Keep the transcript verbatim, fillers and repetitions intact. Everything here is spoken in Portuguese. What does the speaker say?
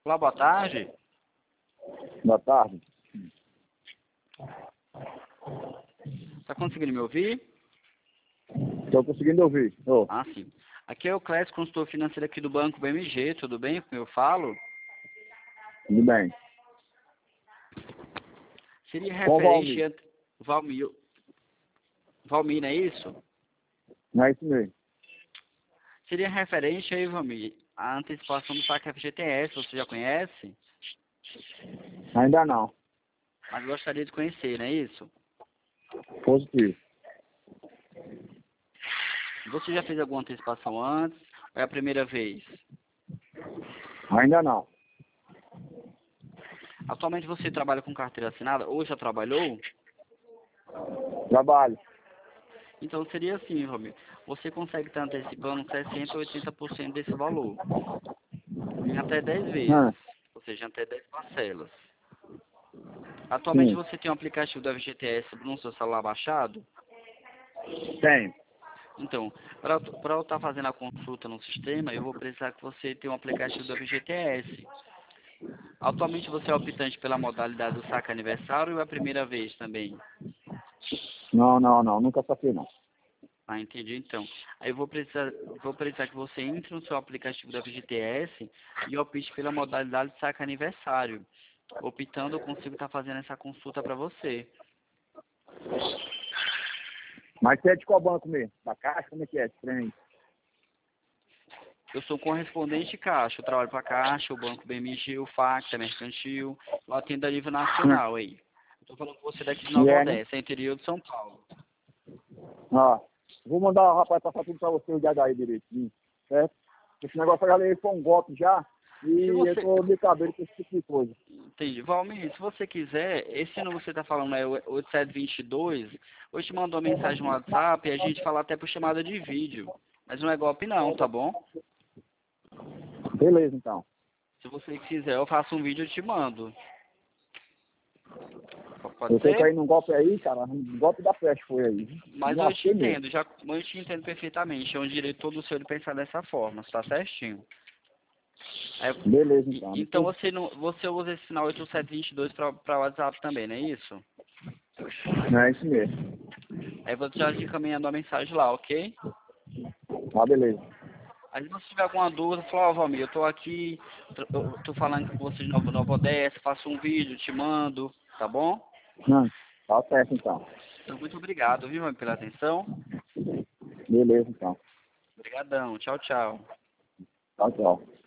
Olá, boa tarde. Boa tarde. Tá conseguindo me ouvir? Estou conseguindo ouvir. Oh. Ah, sim. Aqui é o Clécio, consultor financeiro aqui do Banco B M G, tudo bem com eu falo? Tudo bem. Seria Qual referente a... Valmir. Valmir, não é isso? Não é isso mesmo. Seria referente aí, Valmir, a antecipação do saque F G T S, você já conhece? Ainda não. Mas gostaria de conhecer, não é isso? Positivo. Você já fez alguma antecipação antes? Ou é a primeira vez? Ainda não. Atualmente você trabalha com carteira assinada ou já trabalhou? Trabalho. Então seria assim, Valmir. Você consegue estar antecipando sessenta a oitenta por cento desse valor. Em até dez vezes. Ah, Ou seja, em até dez parcelas. Atualmente sim. você tem um aplicativo do F G T S no seu celular baixado? Tenho. Então, para eu estar fazendo a consulta no sistema, eu vou precisar que você tenha um aplicativo do F G T S. Atualmente você é optante pela modalidade do saque aniversário ou é a primeira vez também? Não, não, não. Nunca saquei, não. Ah, entendi então. Aí eu vou precisar, vou precisar que você entre no seu aplicativo da F G T S e opte pela modalidade de saque aniversário. Optando, eu consigo estar fazendo essa consulta para você. Mas você é de qual banco mesmo? Da Caixa? Como é que é? Estranho. Eu sou correspondente Caixa, eu trabalho para Caixa, o Banco B M G, o Facta, Mercantil, eu atendo a nível nacional aí. Estou falando com você daqui de E Nova é, né? Odessa, interior de São Paulo. Ó, vou mandar o rapaz passar tudo pra você, o dia daí direitinho, certo? Esse negócio eu já levei foi um golpe já, e Se eu você... tô de cabelo com esse tipo de coisa. Entendi. Valmir, se você quiser, esse número que você está falando é o oito sete dois dois, eu te mando uma mensagem no WhatsApp e a gente fala até por chamada de vídeo. Mas não é golpe não, tá bom? Beleza, então. Se você quiser, eu faço um vídeo e te mando. Pode Eu tô ser? caindo num golpe aí, cara, um golpe da peste foi aí. Mas eu te Lasquei mesmo. entendo, já, eu te entendo perfeitamente. É um direito todo seu de pensar dessa forma, tá certinho. Aí, Beleza, e- então. então Depois... você, não, você usa esse sinal oito sete dois dois para WhatsApp também, não é isso? Não é isso mesmo. Aí você já te encaminhando a mensagem lá, ok? Ah, beleza. Aí se você tiver alguma dúvida, fala, ó, Valmir, eu tô aqui, eu tô falando com você de Nova, Nova Odessa, faço um vídeo, te mando, tá bom? Não, tá certo, então. Então, muito obrigado, viu, Valmir, pela atenção. Beleza, então. Obrigadão, tchau, tchau. Tchau, tchau.